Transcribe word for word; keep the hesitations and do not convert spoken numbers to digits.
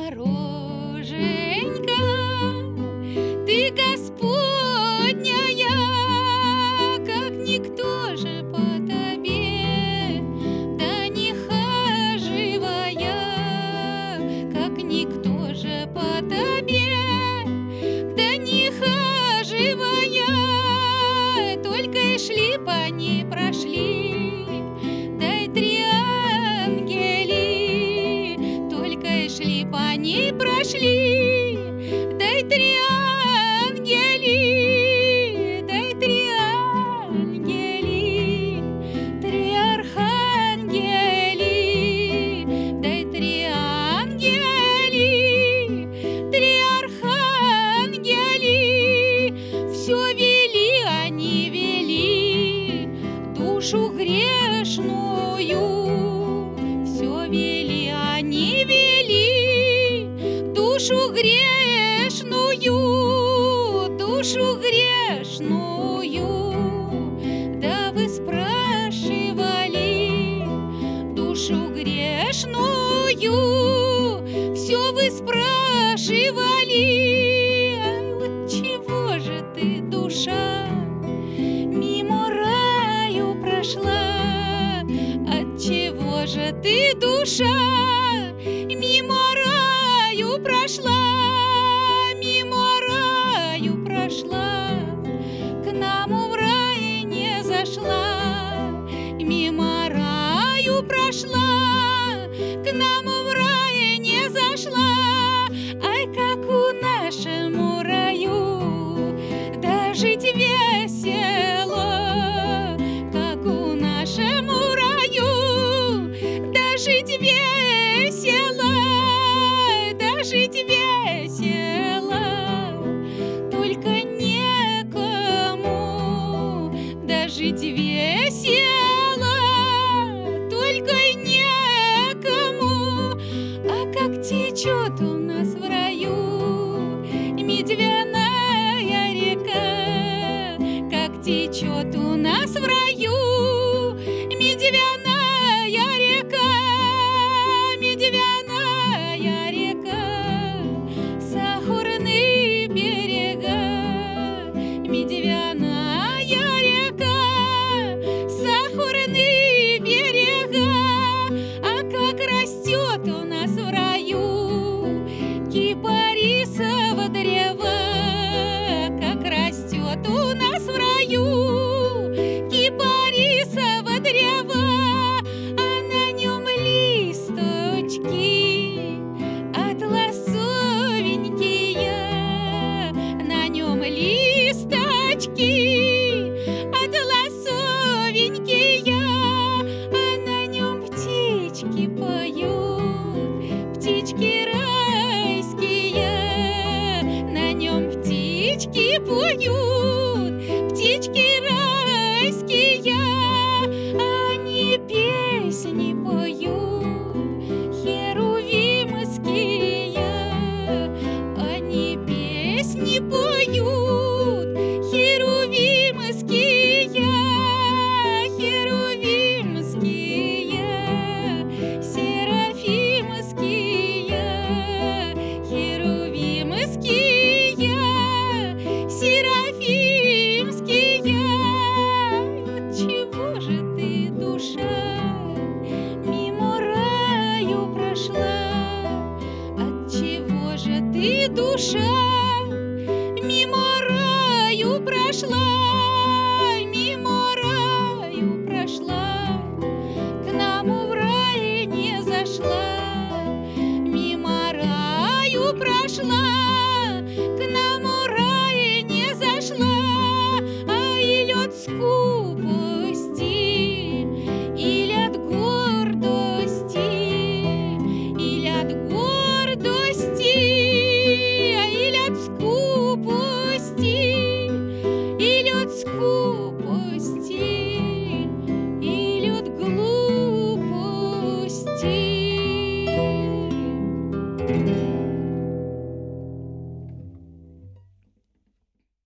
Боженька, ты Господняя, как никто же по тебе, да не хаживая, как никто же по тебе, да не хаживая, только и шли по ней прошли, дай три ангели, только и шли по ней прошли, дай три ангели, дай три ангели, три архангели, дай три ангели, три архангели, все вели они вели душу грешную, все вели они вели душу грешную, душу грешную, да вы спрашивали душу грешную, все вы спрашивали, ай, вот чего же ты, душа, мимо раю прошла, от чего же ты, душа, мимо раю прошла, мимо раю прошла, к нам в рай не зашла, мимо раю прошла, к нам в рай не зашла, ай, как у нашему раю, да жить весело, как у нашему раю, да жить весело, да жить весело, только некому, да жить весело, только некому, а как течет у нас в раю медвяная река, как течет у нас в раю медвяная река, медвяная река, сахурные берега, медвяная река, сахурные берега, а как растет у нас в раю кипарисово древо, как растет у нас в раю кипарисово древо, а на нем листочки атласовенькие, на нем листочки атласовенькие, а на нем птички поют, птички райские, на нем птички поют, птички райские, они песни поют, херувимские, они песни поют, херувимские, херувимские, серафимские, херувимские, серафимские, от чего же ты, душа, мимо раю прошла, от чего же ты, душа, мимо раю прошла, мимо раю прошла, к нам в рай не зашла, мимо раю прошла, к нам в рай не зашла, а или от скупости, или от гордости, или от гордости, или от скупости, или от скупости.